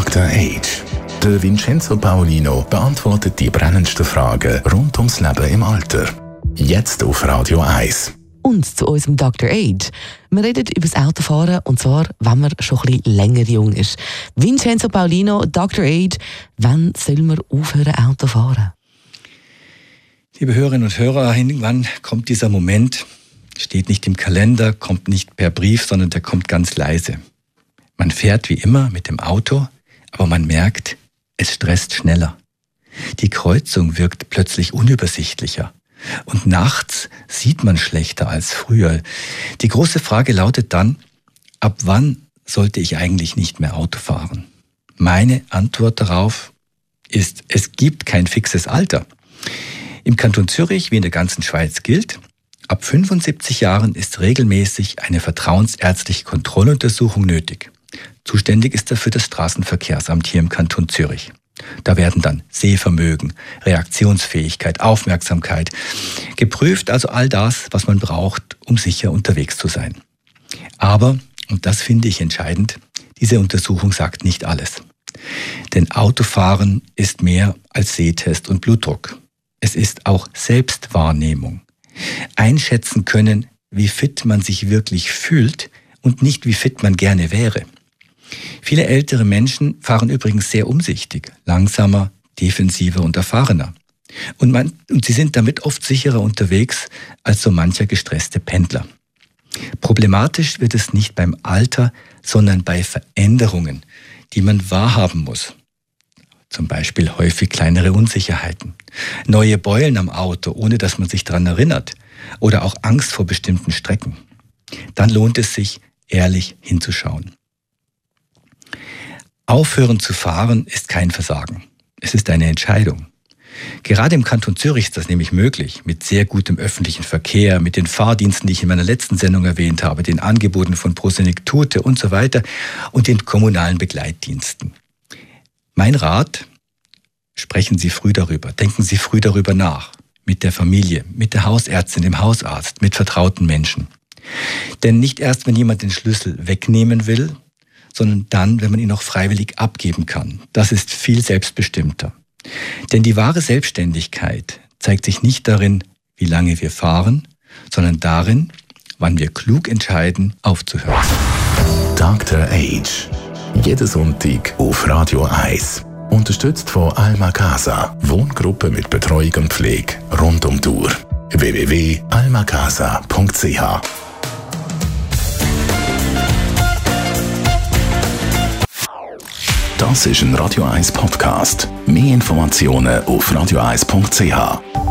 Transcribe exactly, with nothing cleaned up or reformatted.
Doktor Age. Der Vincenzo Paolino beantwortet die brennendsten Fragen rund ums Leben im Alter. Jetzt auf Radio eins. Und zu unserem Doktor Age. Wir reden über das Autofahren, und zwar, wenn man schon ein bisschen länger jung ist. Vincenzo Paolino, Doktor Age, wann soll man aufhören Auto fahren? Liebe Hörerinnen und Hörer, irgendwann kommt dieser Moment, steht nicht im Kalender, kommt nicht per Brief, sondern der kommt ganz leise. Man fährt wie immer mit dem Auto, aber man merkt, es stresst schneller. Die Kreuzung wirkt plötzlich unübersichtlicher. Und nachts sieht man schlechter als früher. Die große Frage lautet dann, ab wann sollte ich eigentlich nicht mehr Auto fahren? Meine Antwort darauf ist, es gibt kein fixes Alter. Im Kanton Zürich, wie in der ganzen Schweiz gilt, ab fünfundsiebzig Jahren ist regelmäßig eine vertrauensärztliche Kontrolluntersuchung nötig. Zuständig ist dafür das Straßenverkehrsamt hier im Kanton Zürich. Da werden dann Sehvermögen, Reaktionsfähigkeit, Aufmerksamkeit geprüft, also all das, was man braucht, um sicher unterwegs zu sein. Aber, und das finde ich entscheidend, diese Untersuchung sagt nicht alles. Denn Autofahren ist mehr als Sehtest und Blutdruck. Es ist auch Selbstwahrnehmung. Einschätzen können, wie fit man sich wirklich fühlt und nicht wie fit man gerne wäre. Viele ältere Menschen fahren übrigens sehr umsichtig, langsamer, defensiver und erfahrener. Und, man, und sie sind damit oft sicherer unterwegs als so mancher gestresste Pendler. Problematisch wird es nicht beim Alter, sondern bei Veränderungen, die man wahrhaben muss. Zum Beispiel häufig kleinere Unsicherheiten, neue Beulen am Auto, ohne dass man sich daran erinnert, oder auch Angst vor bestimmten Strecken. Dann lohnt es sich, ehrlich hinzuschauen. Aufhören zu fahren ist kein Versagen. Es ist eine Entscheidung. Gerade im Kanton Zürich ist das nämlich möglich, mit sehr gutem öffentlichen Verkehr, mit den Fahrdiensten, die ich in meiner letzten Sendung erwähnt habe, den Angeboten von Prosenektute und so weiter und den kommunalen Begleitdiensten. Mein Rat, sprechen Sie früh darüber, denken Sie früh darüber nach, mit der Familie, mit der Hausärztin, dem Hausarzt, mit vertrauten Menschen. Denn nicht erst, wenn jemand den Schlüssel wegnehmen will, sondern dann, wenn man ihn auch freiwillig abgeben kann. Das ist viel selbstbestimmter. Denn die wahre Selbstständigkeit zeigt sich nicht darin, wie lange wir fahren, sondern darin, wann wir klug entscheiden, aufzuhören. Doktor Age. Jeden Sonntag auf Radio eins. Unterstützt von Alma Casa. Wohngruppe mit Betreuung und Pflege rund um die Uhr. w w w punkt alma casa punkt c h Das ist ein Radio eins Podcast. Mehr Informationen auf radio eins punkt c h.